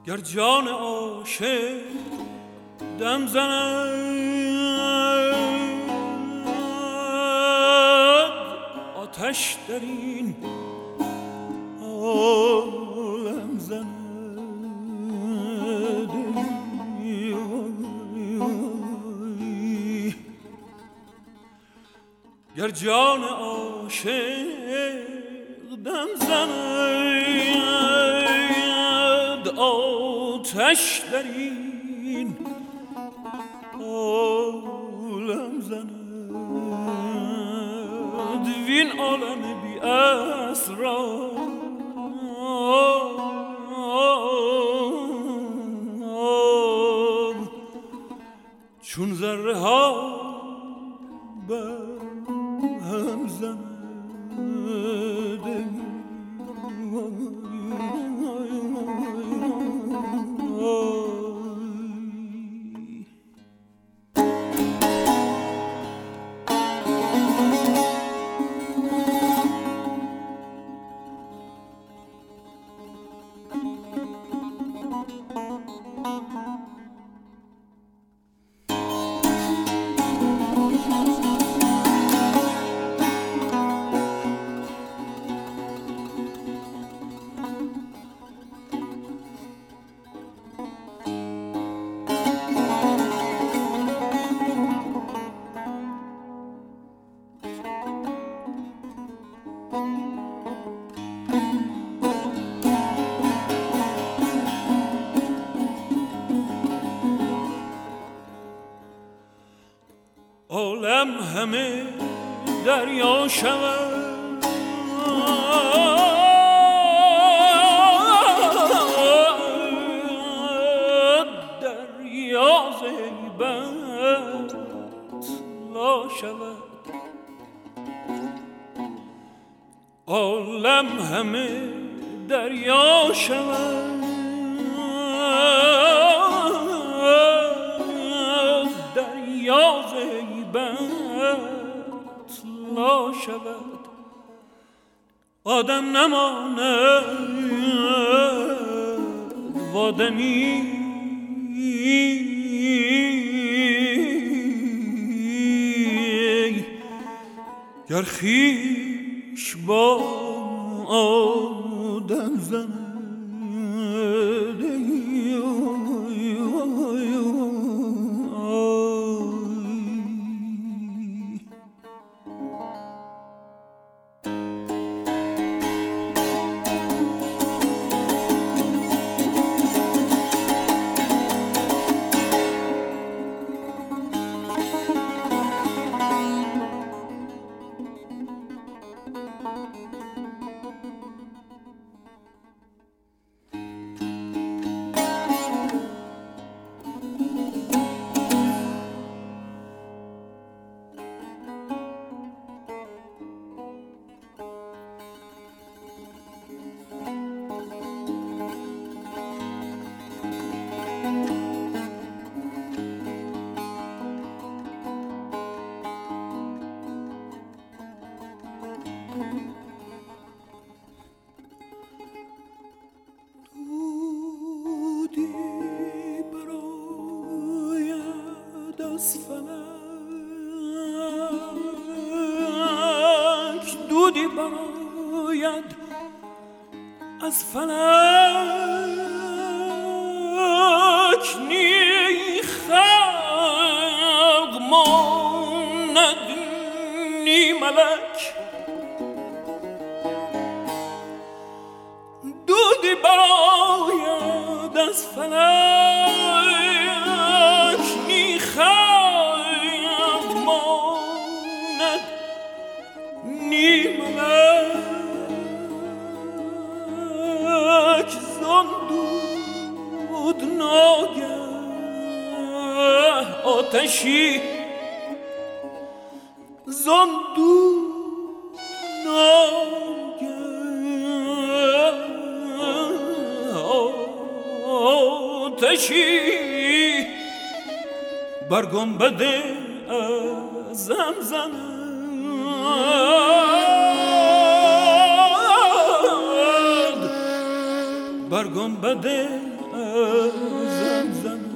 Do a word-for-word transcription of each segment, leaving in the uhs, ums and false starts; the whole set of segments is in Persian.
گر جان عاشق دم زند آتش در این عالم زند گر جان عاشق دم زند آتش در این عالم زند وین عالم بی اسرار چون ذره ها بر هم زند عالم همه دریا شود دریا زیبت لا شود عالم همه دریا شود دریا زیبت لا شود آدم نماند و آدمی گر خویش با آدم زند دودی براید از فلک نی خلق ماند نی ملک دودی براید از فلک نی خلق ماند نی ملک زان دود ناگه آتشی زان دود ناگه آتشی بر گنبد اعظم زند بر گنبد ازم زند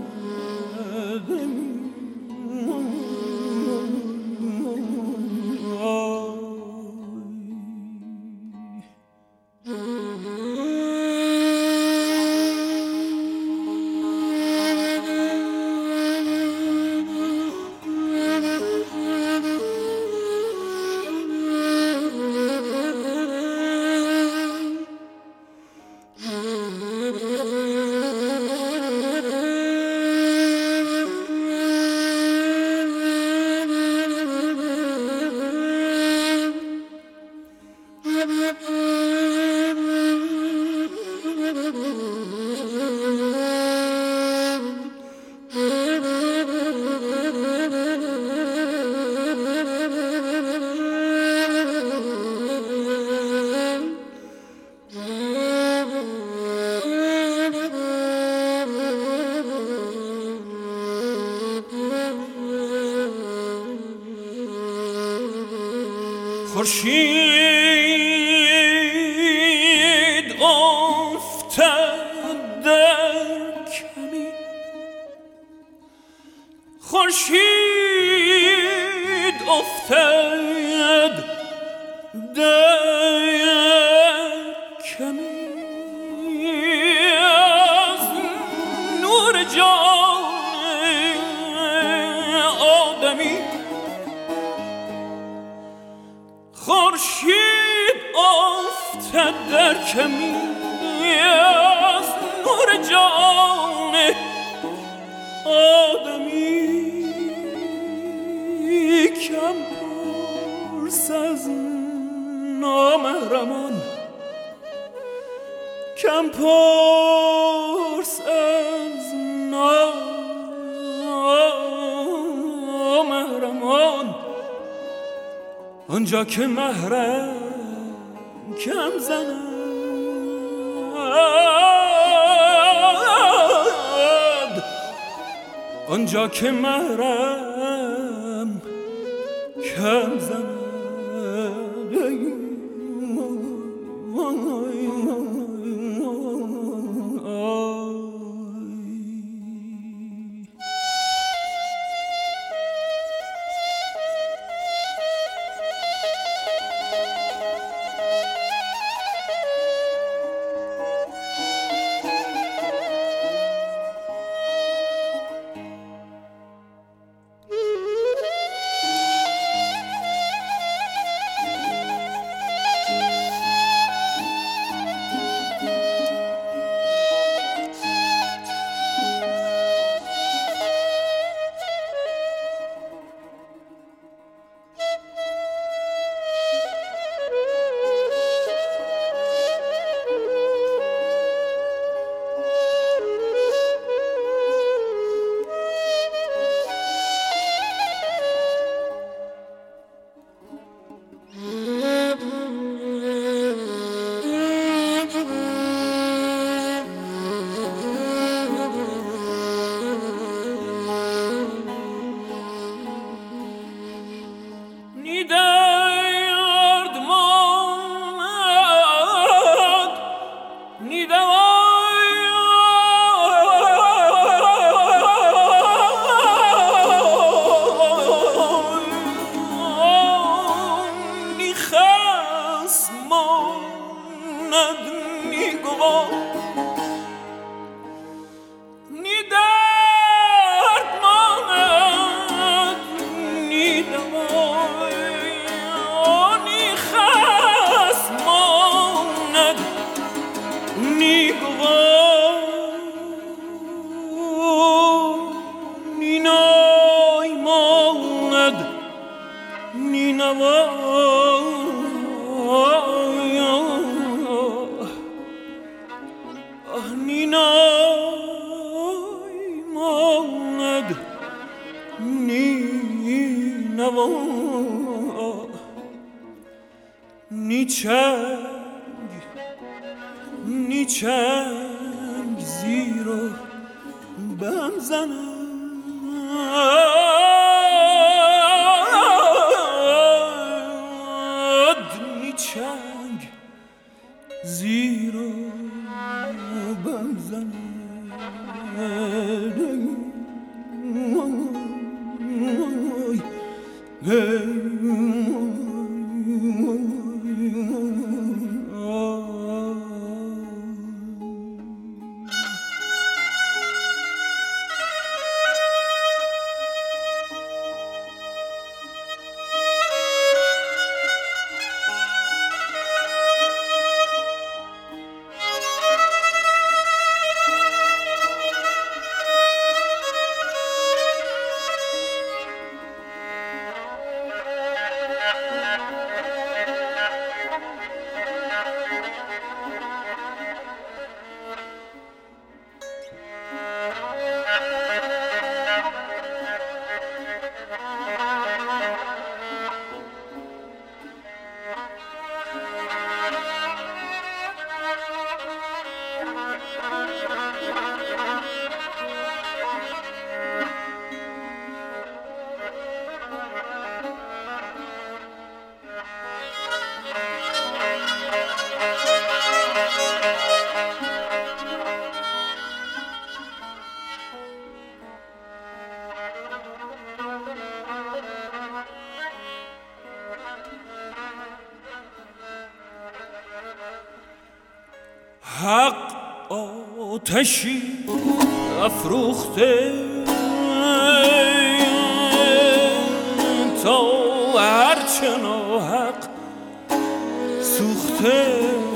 خورشید افتد در کمی خورشید افتد در کمی از نور جان آدمی خورشید افتد در کمی از نور جان آدمی کم پرس از نامحرمان کم پرس از نامحرمان آنجا که محرم کم زند آنجا که محرم کم زند نیچنگ نیچنگ زیرو بم زند نیچنگ زیرو بم زند حق آتشی افروخته تا هرچه ناحق سوخته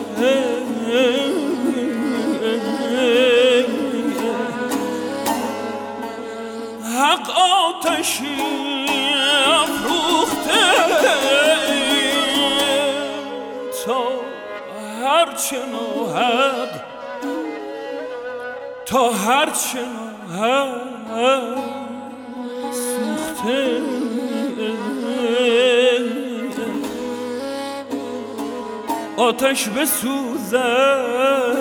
حق آتشی افروخته تا هرچه ناحق تا هرچه ناحق سوخته آتش بسوزد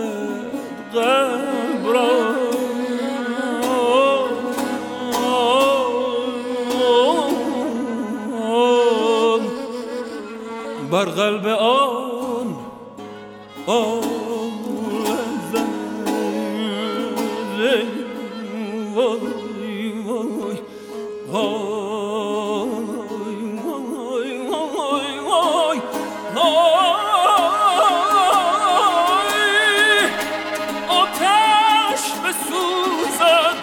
قلب را بر قلب آن آن زنده وای وای وای وای وای آتش بسوزد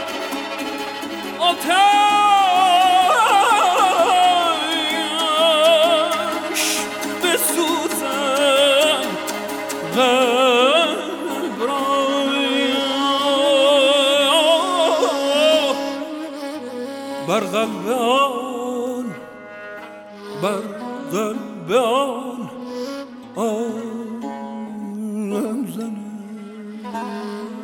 آتش بسوزد قلب را بر قلب آن بر قلب آن آن زنه